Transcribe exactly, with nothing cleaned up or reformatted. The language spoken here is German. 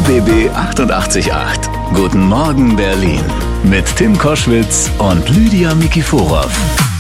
B B achtundachtzig Komma acht. Guten Morgen Berlin mit Tim Koschwitz und Lydia Mikiforov.